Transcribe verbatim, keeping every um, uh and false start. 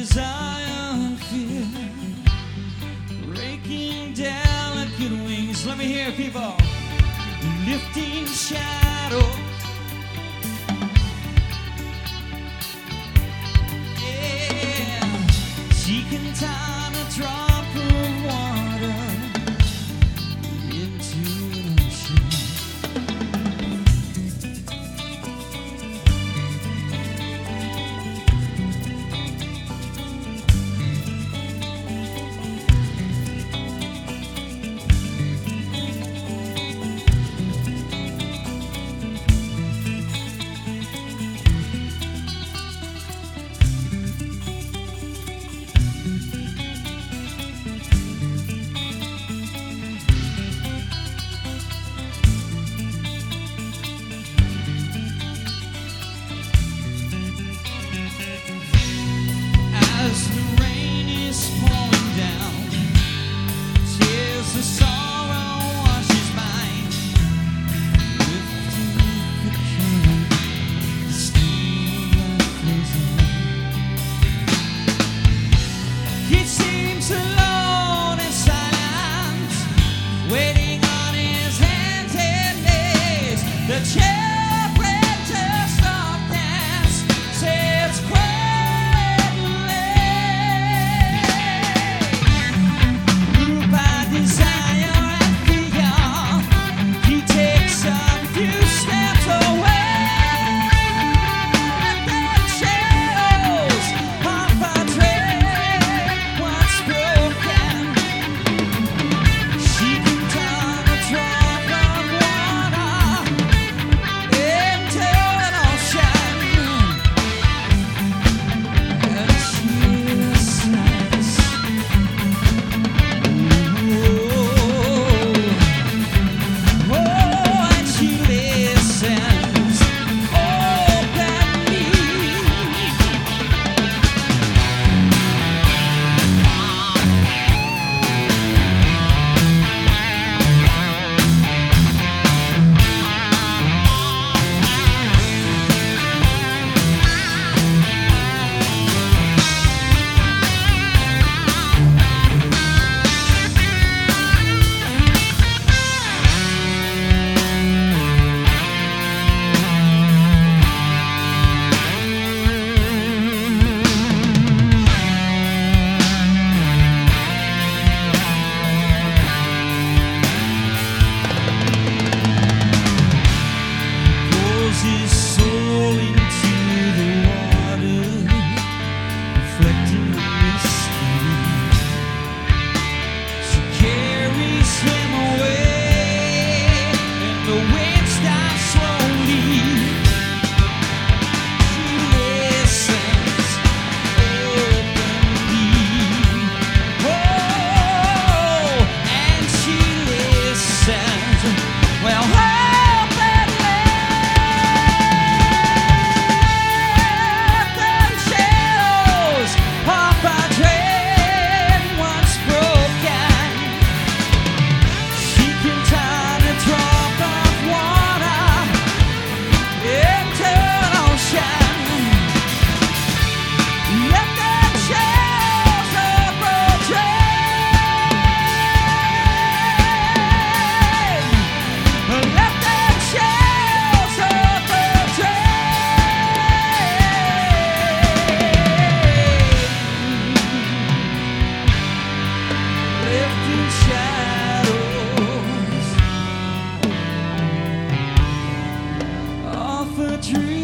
desire and fear, breaking delicate wings. Let me hear people lifting shadow. Yeah, she can turn a drop of water into an ocean. As the rain is pouring down, tears of sorrow washes mine, lifting the current, the steam that flows on. He seems alone and silent, waiting on his hands and knees. The children just stop dance, says quietly. His soul into the water, reflecting the mystery. She carries him away, and the wind stops slowly. She listens openly. Oh, and she listens. Well, shadows of a dream.